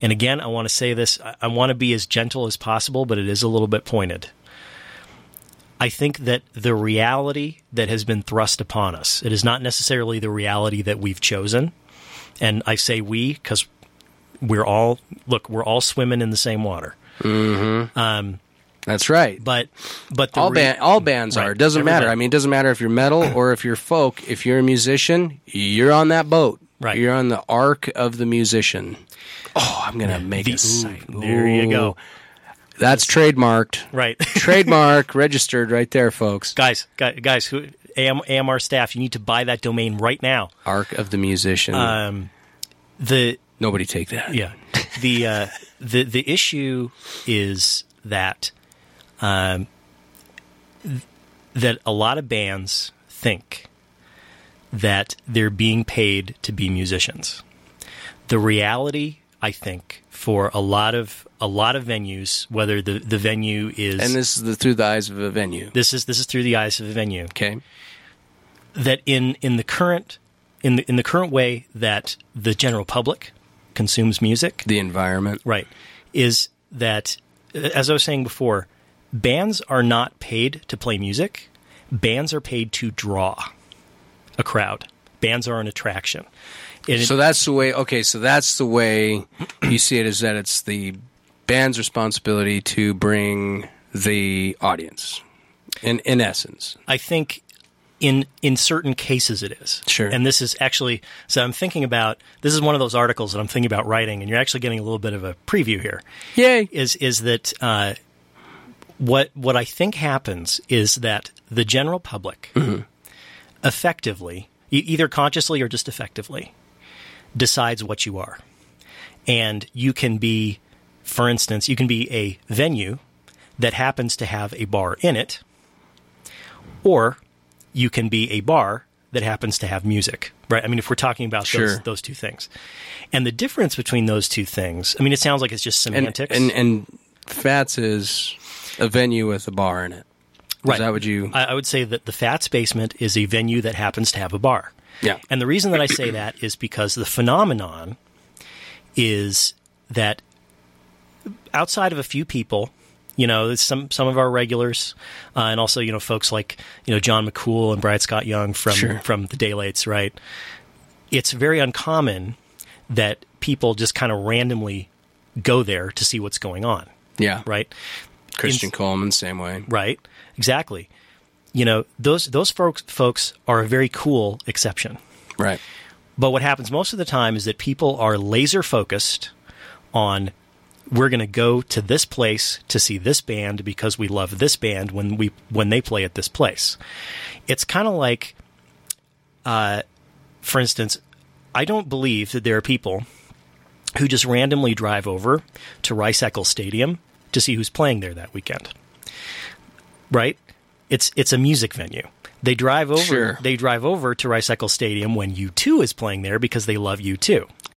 and again, I want to say this, I want to be as gentle as possible, but it is a little bit pointed. I think that the reality that has been thrust upon us, it is not necessarily the reality that we've chosen. And I say we because we're all swimming in the same water. Mm-hmm. That's right. But all bands are. It doesn't matter. I mean, it doesn't matter if you're metal or if you're folk. If you're a musician, you're on that boat. Right. You're on the arc of the musician. Oh, I'm going to make a site. There you go. That's trademarked. Right. Trademark, registered right there, folks. Guys, who AMR staff, you need to buy that domain right now. Arc of the musician. Nobody take that. Yeah. The issue is that that a lot of bands think that they're being paid to be musicians. The reality, I think, for a lot of venues, whether the venue is, and this is through the eyes of a venue. This is through the eyes of a venue. Okay. That in the current way that the general public consumes music, the environment, right, is that, as I was saying before, bands are not paid to play music. Bands are paid to draw a crowd. Bands are an attraction. So that's the way. Okay, so that's the way you see it. Is that it's the band's responsibility to bring the audience. In essence, I think in certain cases it is. Sure. And this is actually, so I'm thinking about, this is one of those articles that I'm thinking about writing, and you're actually getting a little bit of a preview here. Yay! Is that what I think happens is that the general public effectively, either consciously or just effectively, decides what you are. And you can be, for instance, you can be a venue that happens to have a bar in it, or you can be a bar that happens to have music, right? I mean, if we're talking about those two things. And the difference between those two things, I mean, it sounds like it's just semantics. And Fats is a venue with a bar in it. Right. Is that what you... I would say that the Fats Basement is a venue that happens to have a bar. Yeah. And the reason that I say that is because the phenomenon is that outside of a few people, you know, some of our regulars, and also, you know, folks like, you know, John McCool and Brad Scott Young from the Daylights, right? It's very uncommon that people just kind of randomly go there to see what's going on. Yeah. Right? Christian Coleman, same way. Right. Exactly. You know, those folks are a very cool exception. Right. But what happens most of the time is that people are laser focused on, we're going to go to this place to see this band because we love this band when they play at this place. It's kind of like, for instance, I don't believe that there are people who just randomly drive over to Rice-Eccles Stadium to see who's playing there that weekend. Right? It's a music venue. They drive over. Sure. They drive over to Rice-Eccles Stadium when U2 is playing there because they love U2.